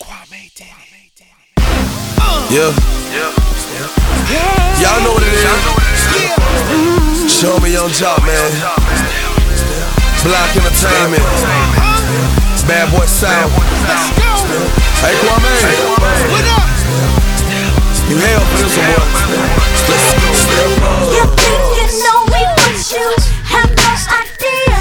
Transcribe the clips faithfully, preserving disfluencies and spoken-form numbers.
Yeah. Y'all know what it is. Show me on top, man. Block Entertainment. Bad Boy Sound. Hey, Kwame. What up? You hell for this one, boy. Let's go. You think you know me, but you have no idea.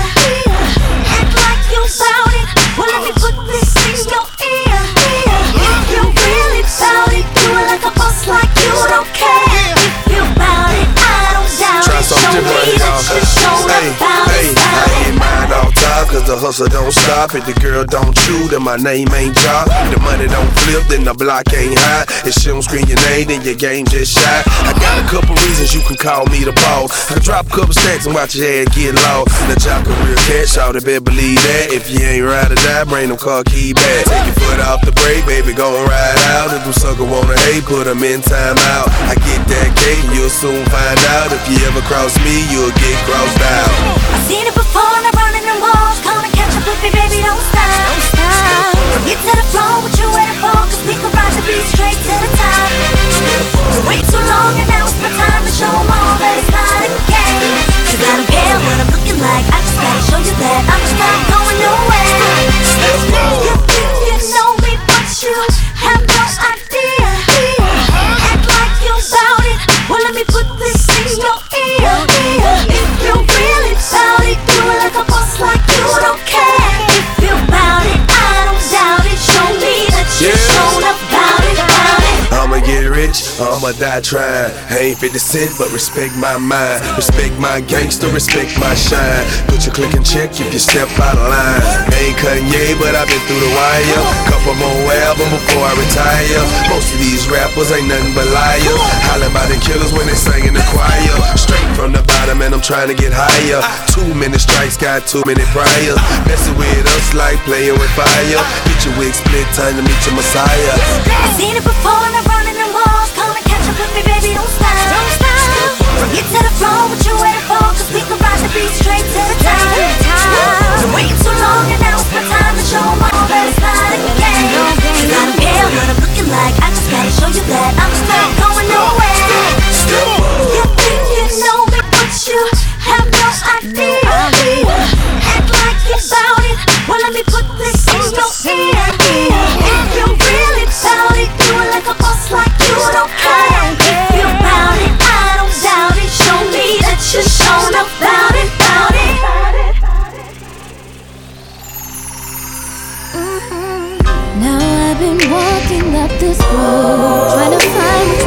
Act like you bout it. Well, let me put this in your ear. If you really bout it, do it like a boss, like you don't care. If you bout it, I don't doubt it. Show me that you show about it. I ain't mind all time, cause the hustle don't stop. If the girl don't chew, then my name ain't drop. If the money don't flip, then the block ain't high. If she don't scream your name, then your game just shot. I got a couple reasons you can call me the boss. I drop a couple stacks and watch your head get lost. The job can real cash out, better believe that. If you ain't ride or die, bring them car key back. Take your foot off the brake, baby, gon' ride out. If them sucker wanna hate, put them in time out. I get that cake and you'll soon find out. If you ever cross me, you'll get crossed out. I've seen it before, I'm running the walls. Come and catch up with me, baby, don't stop. Don't stop. Get to the floor, what you waiting for? Cause we can ride the beat straight to the top. Wait too long and now it's my time to show them all that it's not a game. Cause I don't care what I'm looking like, I just gotta show you that I'm just not going nowhere. You think you know me, but you have no idea. Act like you bout it, well let me put this in your ear. If you really bout it, do it like a boss, like you don't care. If you bout it, I don't doubt it. Show me that you shown up bout it, bout it. I'ma get rich, I'ma die trying. I ain't fifty cent, but respect my mind. Respect my gangster, respect my shine. Put your click and check if you step out of line. I ain't Kanye, but I've been through the wire. Couple more albums before I retire. Most of these rappers ain't nothing but liars. Holler about the killers when they sing in the choir. Straight from the bottom and I'm trying to get higher. Too many strikes, got too many priors. Messing with us like playing with fire. Get your wig split, time to meet your messiah. I've seen it before and I'm running the walls. Come and catch up with me, baby, don't stop. Don't stop. Get to the floor, what you waiting for? Cause we can ride the beat straight to the top. Wait too long and now it's my time to show them all that it's not a game. Cause I don't care what I'm looking like, I just gotta show you that I'm just not going nowhere. You think you know me, but you have no idea. Act like you bout it, well let me put this in your ear. If you really bout it, do it like a boss, like you don't care. If you bout it, I don't doubt it. Show me that you're shown up bout it, bout it. Now I've been walking up this road, trying to find